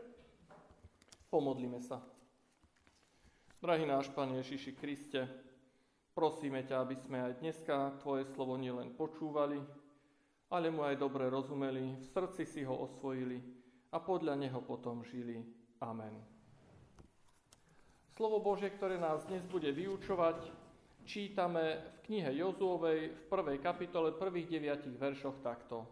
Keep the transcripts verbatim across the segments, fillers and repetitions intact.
Pomodlíme sa. Drahý náš Pane Ježiši Kriste, prosíme ťa, aby sme aj dneska Tvoje slovo nielen počúvali, ale mu aj dobre rozumeli, v srdci si ho osvojili a podľa neho potom žili. Amen. Slovo Božie, ktoré nás dnes bude vyučovať, čítame v knihe Jozuovej v prvej kapitole prvých deviatich veršoch takto.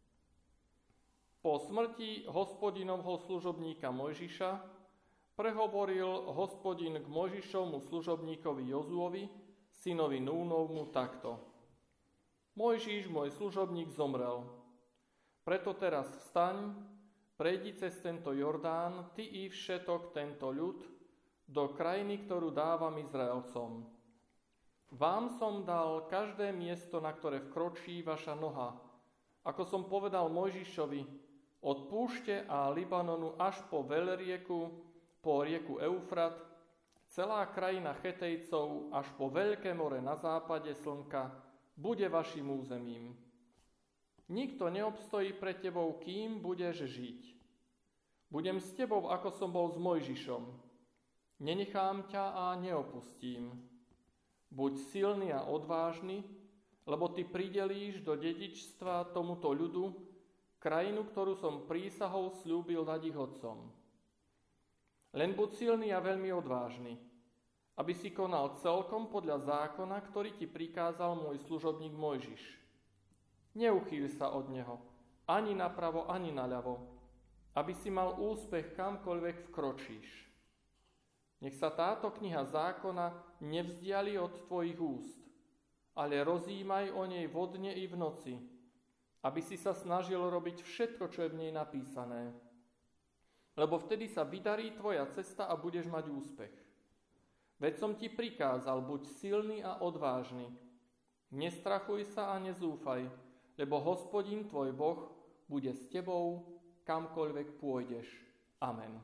Po smrti Hospodinovho služobníka Mojžiša prehovoril Hospodin k Mojžišovmu služobníkovi Jozuovi, synovi Núnovmu, takto. Mojžiš, môj služobník, zomrel. Preto teraz vstaň, prejdi cez tento Jordán, ty i všetok tento ľud, do krajiny, ktorú dávam Izraelcom. Vám som dal každé miesto, na ktoré vkročí vaša noha, ako som povedal Mojžišovi, od púšte a Libanonu až po veľrieku, po rieku Eufrat, celá krajina Chetejcov až po veľké more na západe slnka bude vašim územím. Nikto neobstojí pred tebou, kým budeš žiť. Budem s tebou, ako som bol s Mojžišom. Nenechám ťa a neopustím. Buď silný a odvážny, lebo ty pridelíš do dedičstva tomuto ľudu krajinu, ktorú som prísahou sľúbil dať ich otcom. Len buď silný a veľmi odvážny, aby si konal celkom podľa zákona, ktorý ti prikázal môj služobník Mojžiš. Neuchýľ sa od neho, ani napravo, ani naľavo, aby si mal úspech kamkoľvek vkročíš. Nech sa táto kniha zákona nevzdiali od tvojich úst, ale rozímaj o nej vodne i v noci, aby si sa snažil robiť všetko, čo je v nej napísané. Lebo vtedy sa vydarí tvoja cesta a budeš mať úspech. Veď som ti prikázal, buď silný a odvážny. Nestrachuj sa a nezúfaj, lebo Hospodin tvoj Boh bude s tebou, kamkoľvek pôjdeš. Amen.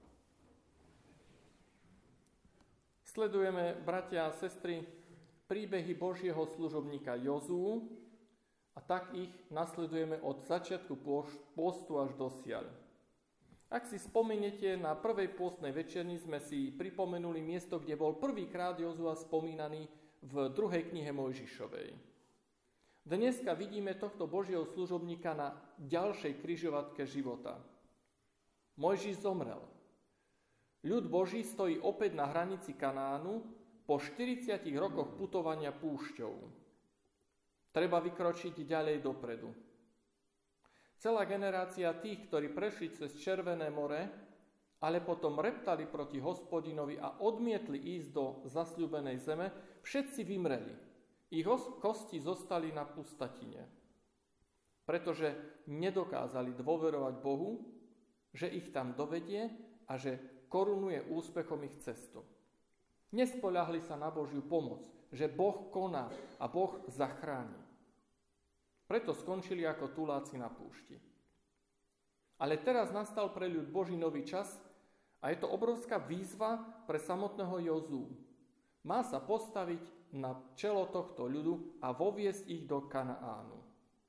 Sledujeme, bratia a sestry, príbehy Božieho služobníka Jozuu, a tak ich nasledujeme od začiatku pôstu až dosiaľ. Ak si spomeniete, na prvej pôstnej večerni sme si pripomenuli miesto, kde bol prvýkrát Jozua spomínaný v druhej knihe Mojžišovej. Dneska vidíme tohto Božieho služobníka na ďalšej križovatke života. Mojžiš zomrel. Ľud Boží stojí opäť na hranici Kanánu po štyridsiatich rokoch putovania púšťou. Treba vykročiť ďalej dopredu. Celá generácia tých, ktorí prešli cez Červené more, ale potom reptali proti Hospodinovi a odmietli ísť do zasľúbenej zeme, všetci vymreli. Ich kosti zostali na pustatine, pretože nedokázali dôverovať Bohu, že ich tam dovedie a že korunuje úspechom ich cestu. Nespoľahli sa na Božiu pomoc, že Boh koná a Boh zachráni. Preto skončili ako tuláci na púšti. Ale teraz nastal pre ľud Boží nový čas a je to obrovská výzva pre samotného Jozuu. Má sa postaviť na čelo tohto ľudu a voviesť ich do Kanaánu.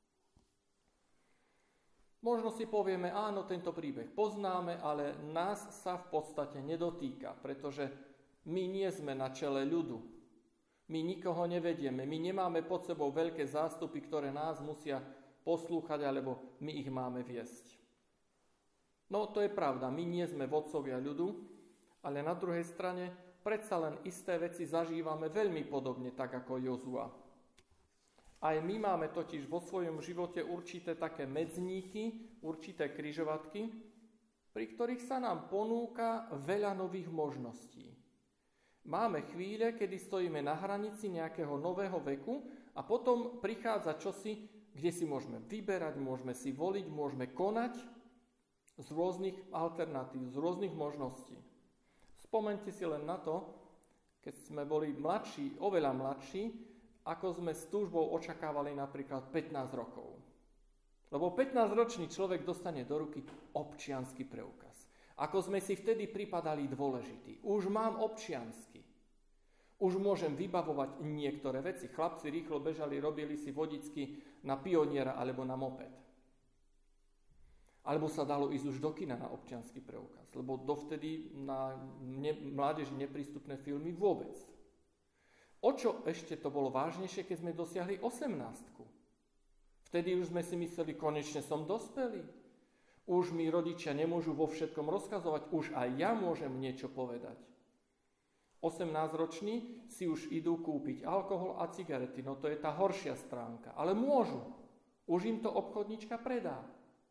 Možno si povieme, áno, tento príbeh poznáme, ale nás sa v podstate nedotýka, pretože my nie sme na čele ľudu. My nikoho nevedieme. My nemáme pod sebou veľké zástupy, ktoré nás musia poslúchať, alebo my ich máme viesť. No, to je pravda. My nie sme vodcovia ľudu, ale na druhej strane predsa len isté veci zažívame veľmi podobne, tak ako Jozua. Aj my máme totiž vo svojom živote určité také medzníky, určité križovatky, pri ktorých sa nám ponúka veľa nových možností. Máme chvíle, kedy stojíme na hranici nejakého nového veku a potom prichádza čosi, kde si môžeme vyberať, môžeme si voliť, môžeme konať z rôznych alternatív, z rôznych možností. Spomeňte si len na to, keď sme boli mladší, oveľa mladší, ako sme s túžbou očakávali napríklad pätnásť rokov. Lebo pätnásťročný človek dostane do ruky občiansky preukaz. Ako sme si vtedy pripadali dôležití. Už mám občiansky. Už môžem vybavovať niektoré veci. Chlapci rýchlo bežali, robili si vodičky na pioniera alebo na moped. Alebo sa dalo ísť už do kina na občiansky preukaz, lebo dovtedy na ne, mládeži neprístupné filmy vôbec. O čo ešte to bolo vážnejšie, keď sme dosiahli osemnástku? Vtedy už sme si mysleli, konečne som dospelý. Už mi rodičia nemôžu vo všetkom rozkazovať, už aj ja môžem niečo povedať. osemnásťroční si už idú kúpiť alkohol a cigarety, no to je tá horšia stránka, ale môžu. Už im to obchodníčka predá.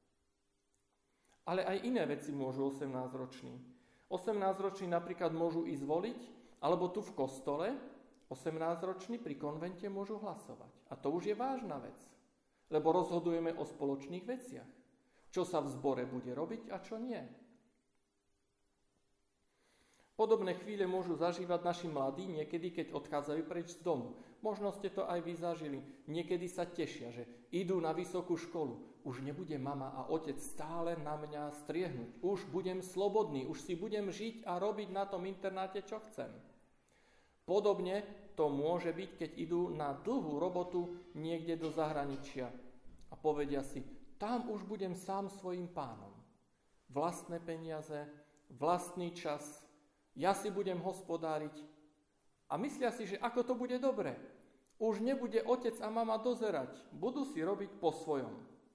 Ale aj iné veci môžu osemnásťroční. osemnásťroční napríklad môžu ísť voliť, alebo tu v kostole osemnásťroční pri konvente môžu hlasovať. A to už je vážna vec, lebo rozhodujeme o spoločných veciach. Čo sa v zbore bude robiť a čo nie. Podobné chvíle môžu zažívať naši mladí niekedy, keď odchádzajú preč z domu. Možno ste to aj vy zažili. Niekedy sa tešia, že idú na vysokú školu. Už nebude mama a otec stále na mňa striehnúť. Už budem slobodný, už si budem žiť a robiť na tom internáte, čo chcem. Podobne to môže byť, keď idú na dlhú robotu niekde do zahraničia a povedia si, tam už budem sám svojím pánom. Vlastné peniaze, vlastný čas, ja si budem hospodáriť a myslia si, že ako to bude dobre. Už nebude otec a mama dozerať, budú si robiť po svojom.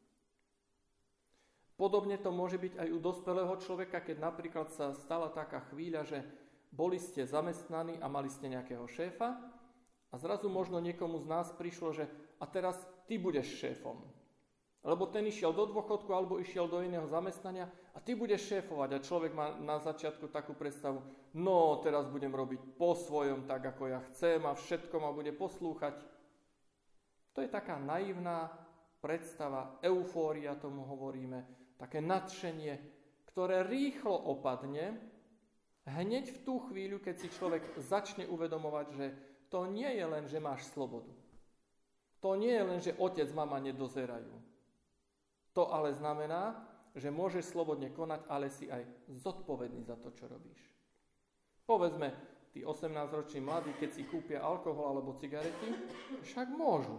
Podobne to môže byť aj u dospelého človeka, keď napríklad sa stala taká chvíľa, že boli ste zamestnaní a mali ste nejakého šéfa a zrazu možno niekomu z nás prišlo, že a teraz ty budeš šéfom. Lebo ten išiel do dôchodku alebo išiel do iného zamestnania a ty budeš šéfovať a človek má na začiatku takú predstavu, no teraz budem robiť po svojom tak, ako ja chcem a všetko ma bude poslúchať. To je taká naivná predstava, eufória tomu hovoríme, také nadšenie, ktoré rýchlo opadne hneď v tú chvíľu, keď si človek začne uvedomovať, že to nie je len, že máš slobodu. To nie je len, že otec, mama nedozerajú. To ale znamená, že môžeš slobodne konať, ale si aj zodpovedný za to, čo robíš. Povedzme, tí osemnásťroční mladí, keď si kúpia alkohol alebo cigarety, však môžu.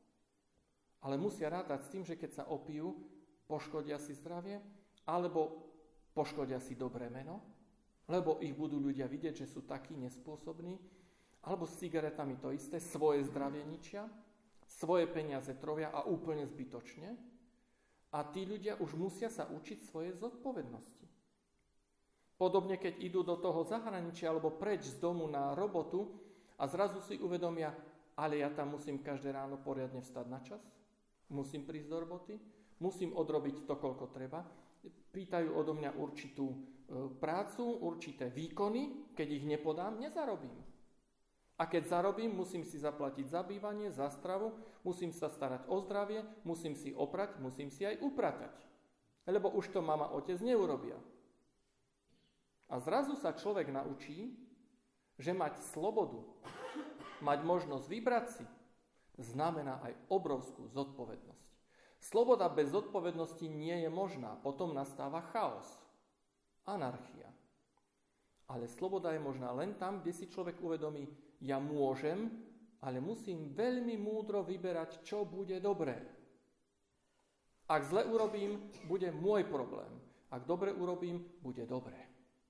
Ale musia rátať s tým, že keď sa opijú, poškodia si zdravie, alebo poškodia si dobré meno, lebo ich budú ľudia vidieť, že sú takí nespôsobní, alebo s cigaretami to isté, svoje zdravie ničia, svoje peniaze trovia a úplne zbytočne. A tí ľudia už musia sa učiť svoje zodpovednosti. Podobne, keď idú do toho zahraničia alebo preč z domu na robotu a zrazu si uvedomia, ale ja tam musím každé ráno poriadne vstať na čas, musím prísť do roboty, musím odrobiť to, koľko treba, pýtajú odo mňa určitú e, prácu, určité výkony, keď ich nepodám, nezarobím. A keď zarobím, musím si zaplatiť za bývanie, za stravu, musím sa starať o zdravie, musím si oprať, musím si aj upratať. Lebo už to mama, otec neurobia. A zrazu sa človek naučí, že mať slobodu, mať možnosť vybrať si, znamená aj obrovskú zodpovednosť. Sloboda bez zodpovednosti nie je možná, potom nastáva chaos, anarchia. Ale sloboda je možná len tam, kde si človek uvedomí, ja môžem, ale musím veľmi múdro vyberať, čo bude dobré. Ak zle urobím, bude môj problém. Ak dobre urobím, bude dobré.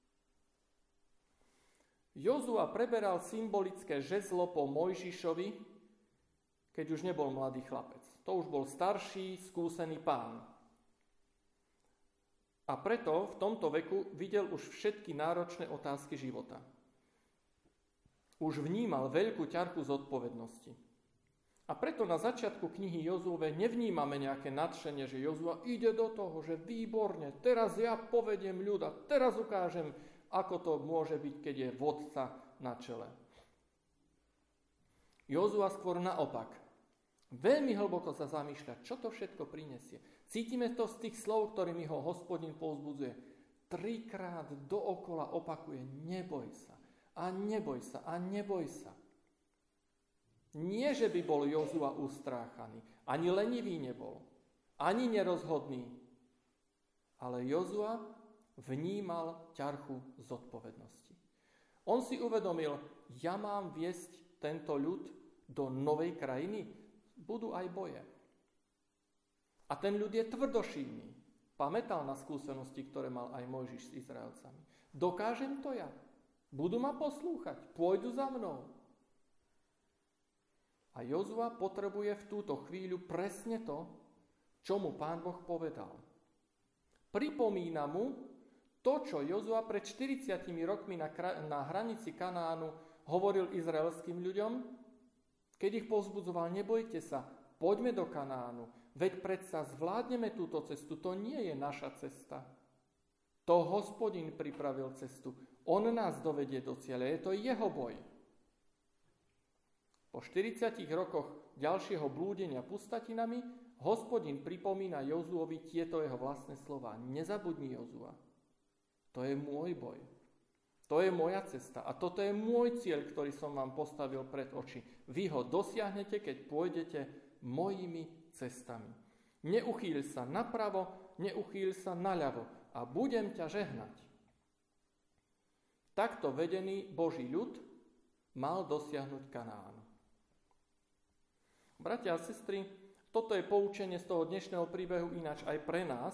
Jozua preberal symbolické žezlo po Mojžišovi, keď už nebol mladý chlapec. To už bol starší, skúsený pán. A preto v tomto veku videl už všetky náročné otázky života. Už vnímal veľkú ťarchu zodpovednosti. A preto na začiatku knihy Jozúve nevnímame nejaké nadšenie, že Jozua ide do toho, že výborne, teraz ja povediem ľud a teraz ukážem, ako to môže byť, keď je vodca na čele. Jozua skôr naopak. Veľmi hlboko sa zamýšľa, čo to všetko prinesie. Cítime to z tých slov, ktorými ho Hospodin povzbudzuje. Trikrát dookola opakuje, neboj sa, a neboj sa, a neboj sa. Nie, že by bol Jozua ustráchaný, ani lenivý nebol, ani nerozhodný, ale Jozua vnímal ťarchu zodpovednosti. On si uvedomil, ja mám viesť tento ľud do novej krajiny, budú aj boje. A ten ľud je tvrdošíjny. Pamätal na skúsenosti, ktoré mal aj Mojžiš s Izraelcami. Dokážem to ja? Budú ma poslúchať? Pôjdu za mnou? A Jozua potrebuje v túto chvíľu presne to, čo mu Pán Boh povedal. Pripomína mu to, čo Jozua pred štyridsiatimi rokmi na, na hranici Kanánu hovoril izraelským ľuďom, keď ich povzbudzoval: nebojte sa, poďme do Kanánu, veď predsa zvládneme túto cestu, to nie je naša cesta. To Hospodin pripravil cestu, on nás dovedie do cieľa, je to jeho boj. Po štyridsiatich rokoch ďalšieho blúdenia pustatinami Hospodin pripomína Jozuovi tieto jeho vlastné slová. Nezabudni, Jozua, to je môj boj. To je moja cesta a toto je môj cieľ, ktorý som vám postavil pred oči. Vy ho dosiahnete, keď pôjdete mojimi cestami. Neuchýľ sa napravo, neuchýľ sa naľavo a budem ťa žehnať. Takto vedený Boží ľud mal dosiahnuť Kanán. Bratia a sestry, toto je poučenie z toho dnešného príbehu ináč aj pre nás.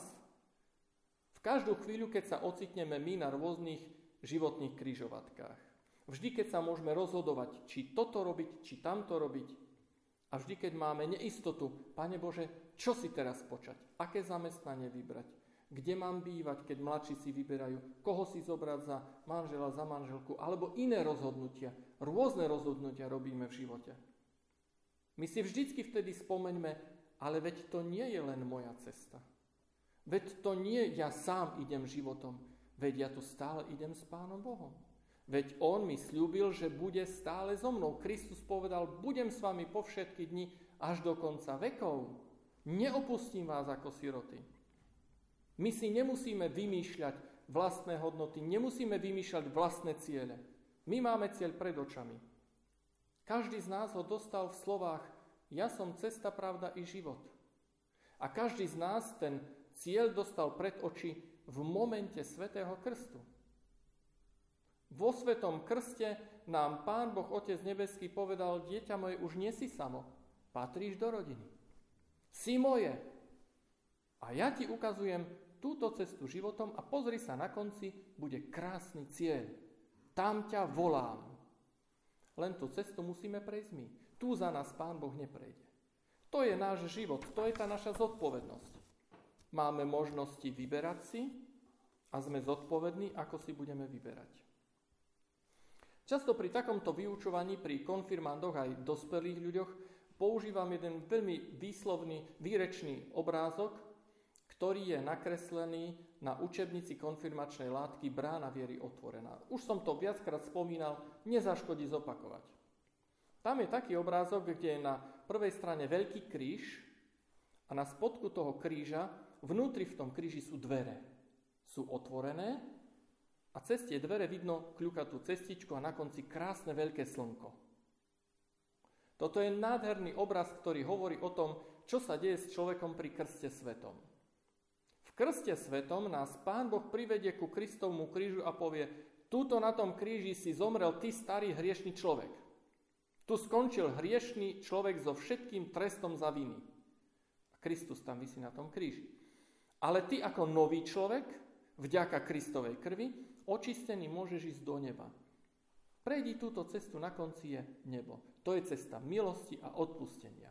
V každú chvíľu, keď sa ocitneme my na rôznych životných križovatkách. Vždy, keď sa môžeme rozhodovať, či toto robiť, či tamto robiť. A vždy, keď máme neistotu: Pane Bože, čo si teraz počať? Aké zamestnanie vybrať? Kde mám bývať, keď mladší si vyberajú? Koho si zobrať za manžela, za manželku? Alebo iné rozhodnutia. Rôzne rozhodnutia robíme v živote. My si vždycky vtedy spomeňme: ale veď to nie je len moja cesta. Veď to nie ja sám idem životom. Veď ja tu stále idem s Pánom Bohom. Veď on mi sľúbil, že bude stále so mnou. Kristus povedal: budem s vami po všetky dni až do konca vekov. Neopustím vás ako siroty. My si nemusíme vymýšľať vlastné hodnoty, nemusíme vymýšľať vlastné ciele. My máme cieľ pred očami. Každý z nás ho dostal v slovách: ja som cesta, pravda i život. A každý z nás ten cieľ dostal pred oči v momente svätého krstu. Vo svätom krste nám Pán Boh Otec nebeský povedal: dieťa moje, už nie si samo, patríš do rodiny. Si moje. A ja ti ukazujem túto cestu životom a pozri sa, na konci bude krásny cieľ. Tam ťa volám. Len tú cestu musíme prejsť my. Tu za nás Pán Boh neprejde. To je náš život, to je tá naša zodpovednosť. Máme možnosti vyberať si a sme zodpovední, ako si budeme vyberať. Často pri takomto vyučovaní, pri konfirmandoch aj dospelých ľuďoch, používam jeden veľmi výslovný, výrečný obrázok, ktorý je nakreslený na učebnici konfirmačnej látky Brána viery otvorená. Už som to viackrát spomínal, nezaškodí zopakovať. Tam je taký obrázok, kde je na prvej strane veľký kríž a na spodku toho kríža, vnútri v tom kríži sú dvere. Sú otvorené a cez tie dvere vidno kľukatú cestičku a na konci krásne veľké slnko. Toto je nádherný obraz, ktorý hovorí o tom, čo sa deje s človekom pri krste svetom. V krste svetom nás Pán Boh privedie ku Kristovmu krížu a povie: tuto na tom kríži si zomrel ty, starý hriešný človek. Tu skončil hriešný človek so všetkým trestom za viny. A Kristus tam visí na tom kríži. Ale ty ako nový človek, vďaka Kristovej krvi, očistený môžeš ísť do neba. Prejdi túto cestu, na konci je nebo. To je cesta milosti a odpustenia.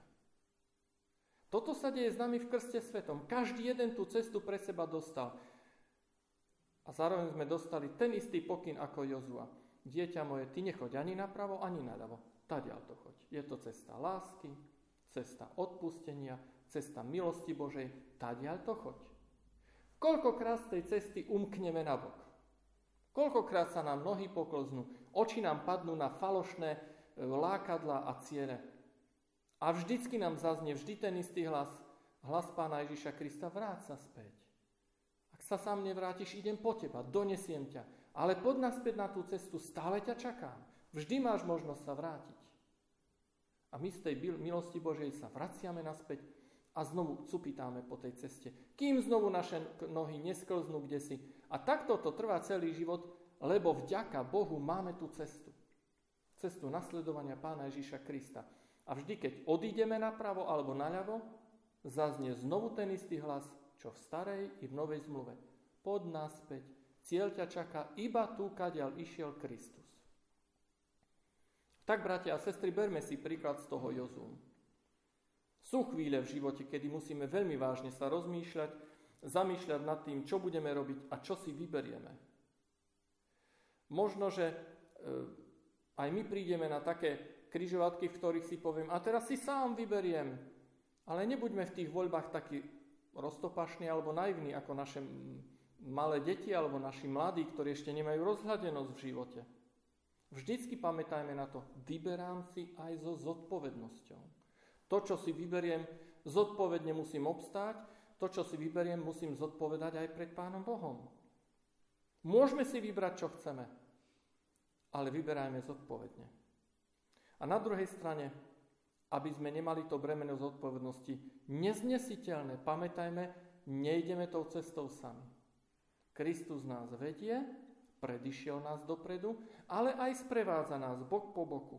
Toto sa deje s nami v krste svetom. Každý jeden tú cestu pre seba dostal. A zároveň sme dostali ten istý pokyn ako Jozua. Dieťa moje, ty nechoď ani napravo, ani naľavo. Tadiaľ to choď. Je to cesta lásky, cesta odpustenia, cesta milosti Božej. Tadiaľ to choď. Koľkokrát z tej cesty umkneme na bok. Koľkokrát sa nám nohy poklznú, oči nám padnú na falošné lákadlá a ciele. A vždycky nám zaznie vždy ten istý hlas, hlas Pána Ježiša Krista: vráť sa späť. Ak sa sám nevrátiš, idem po teba, donesiem ťa. Ale poď naspäť na tú cestu, stále ťa čakám. Vždy máš možnosť sa vrátiť. A my z tej milosti Božej sa vraciame naspäť a znovu cupitáme po tej ceste. Kým znovu naše nohy nesklznú kdesi. A takto to trvá celý život, lebo vďaka Bohu máme tú cestu. Cestu nasledovania Pána Ježiša Krista. A vždy, keď odídeme napravo alebo naľavo, zaznie znovu ten istý hlas: čo v starej i v novej zmluve. Poď naspäť, cieľ ťa čaká iba tu, kadiaľ išiel Kristus. Tak, bratia a sestry, berme si príklad z toho Jozua. Sú chvíle v živote, kedy musíme veľmi vážne sa rozmýšľať, zamýšľať nad tým, čo budeme robiť a čo si vyberieme. Možno, že e, aj my prídeme na také križovatky, v ktorých si poviem, a teraz si sám vyberiem, ale nebuďme v tých voľbách takí roztopašní alebo naivní ako naše malé deti alebo naši mladí, ktorí ešte nemajú rozhľadenosť v živote. Vždycky pamätajme na to, vyberám si aj so zodpovednosťou. To, čo si vyberiem, zodpovedne musím obstáť, to, čo si vyberiem, musím zodpovedať aj pred Pánom Bohom. Môžeme si vybrať, čo chceme, ale vyberajme zodpovedne. A na druhej strane, aby sme nemali to bremeno zodpovednosti neznesiteľné, pamätajme, nejdeme tou cestou sami. Kristus nás vedie, predišiel nás dopredu, ale aj sprevádza nás bok po boku.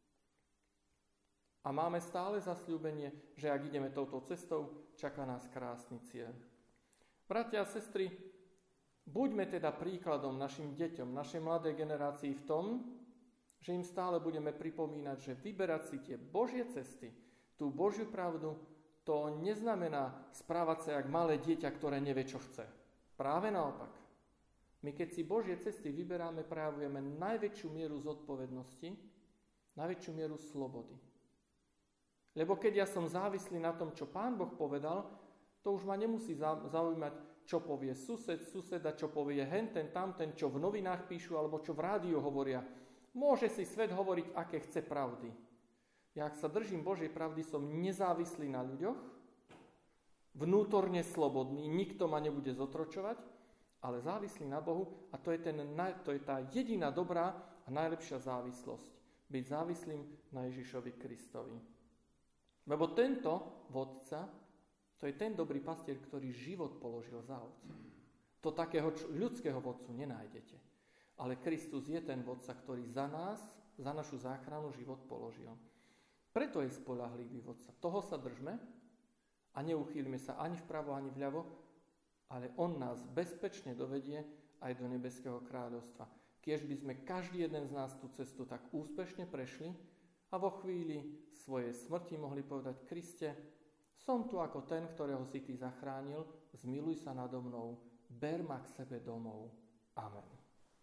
A máme stále zasľúbenie, že ak ideme touto cestou, čaká nás krásny cieľ. Bratia a sestry, buďme teda príkladom našim deťom, našej mladej generácii v tom, že im stále budeme pripomínať, že vyberať si tie Božie cesty, tú Božiu pravdu, to neznamená správať sa jak malé dieťa, ktoré nevie, čo chce. Práve naopak. My keď si Božie cesty vyberáme, prejavujeme najväčšiu mieru zodpovednosti, najväčšiu mieru slobody. Lebo keď ja som závislý na tom, čo Pán Boh povedal, to už ma nemusí zaujímať, čo povie sused, suseda, čo povie henten, tamten, čo v novinách píšu, alebo čo v rádiu hovoria. Môže si svet hovoriť, aké chce pravdy. Ja, ak sa držím Božej pravdy, som nezávislý na ľuďoch, vnútorne slobodný, nikto ma nebude zotročovať, ale závislý na Bohu a to je, ten, to je tá jediná dobrá a najlepšia závislosť. Byť závislým na Ježišovi Kristovi. Lebo tento vodca, to je ten dobrý pastier, ktorý život položil za ovce. To takého ľudského vodcu nenájdete. Ale Kristus je ten vodca, ktorý za nás, za našu záchranu život položil. Preto je spoľahlivý vodca. Toho sa držme a neuchýlime sa ani vpravo, ani vľavo, ale on nás bezpečne dovedie aj do nebeského kráľovstva. Kiež by sme každý jeden z nás tú cestu tak úspešne prešli a vo chvíli svojej smrti mohli povedať: Kriste, som tu ako ten, ktorého si ty zachránil, zmiluj sa nado mnou, ber ma k sebe domov. Amen.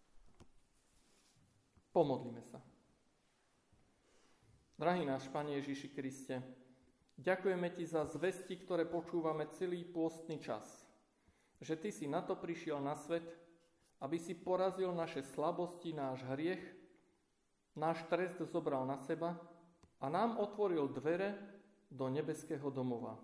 Pomodlíme sa. Drahý náš Pane Ježiši Kriste, ďakujeme ti za zvesti, ktoré počúvame celý pôstny čas. Že ty si na to prišiel na svet, aby si porazil naše slabosti, náš hriech, náš trest zobral na seba a nám otvoril dvere do nebeského domova.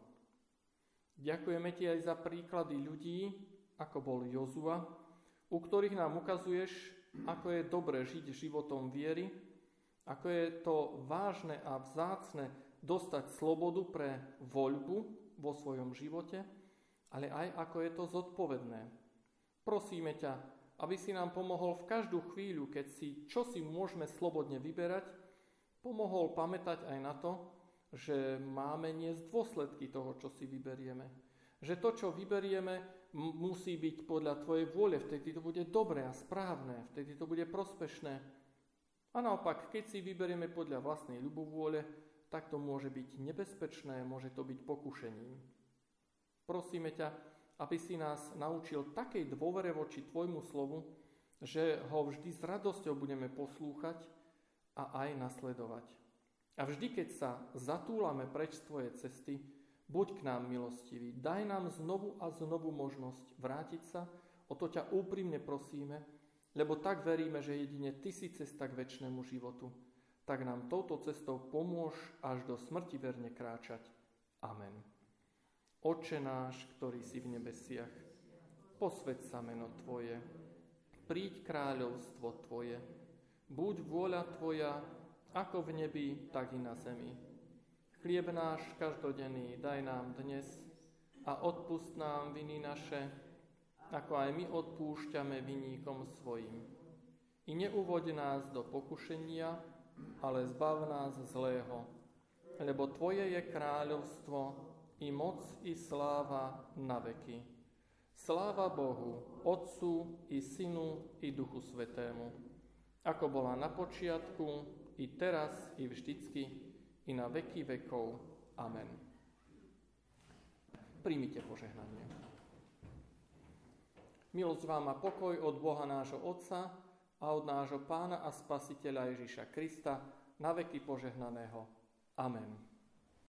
Ďakujeme ti aj za príklady ľudí, ako bol Jozua, u ktorých nám ukazuješ, ako je dobre žiť životom viery, ako je to vážne a vzácne dostať slobodu pre voľbu vo svojom živote, ale aj ako je to zodpovedné. Prosíme ťa, aby si nám pomohol v každú chvíľu, keď si čo si môžeme slobodne vyberať, pomohol pamätať aj na to, že máme niesť dôsledky toho, čo si vyberieme. Že to, čo vyberieme, m- musí byť podľa tvojej vôle, vtedy to bude dobré a správne, vtedy to bude prospešné. A naopak, keď si vyberieme podľa vlastnej ľubovôle, tak to môže byť nebezpečné, môže to byť pokušením. Prosíme ťa, aby si nás naučil takej dôvere voči tvojmu slovu, že ho vždy s radosťou budeme poslúchať a aj nasledovať. A vždy, keď sa zatúlame preč z tvojej cesty, buď k nám milostivý, daj nám znovu a znovu možnosť vrátiť sa, o to ťa úprimne prosíme, lebo tak veríme, že jedine ty si cesta k večnému životu. Tak nám touto cestou pomôž až do smrti verne kráčať. Amen. Otče náš, ktorý si v nebesiach, posväť sa meno tvoje, príď kráľovstvo tvoje, buď vôľa tvoja, ako v nebi, tak i na zemi. Chlieb náš každodenný daj nám dnes a odpusť nám viny naše, ako aj my odpúšťame viníkom svojim. I neuvoď nás do pokušenia, ale zbav nás zlého, lebo tvoje je kráľovstvo, i moc, i sláva na veky. Sláva Bohu, Otcu i Synu i Duchu Svätému, ako bola na počiatku, i teraz, i vždycky, i na veky vekov. Amen. Príjmite požehnanie. Milosť vám a pokoj od Boha nášho Otca a od nášho Pána a Spasiteľa Ježiša Krista, na veky požehnaného. Amen.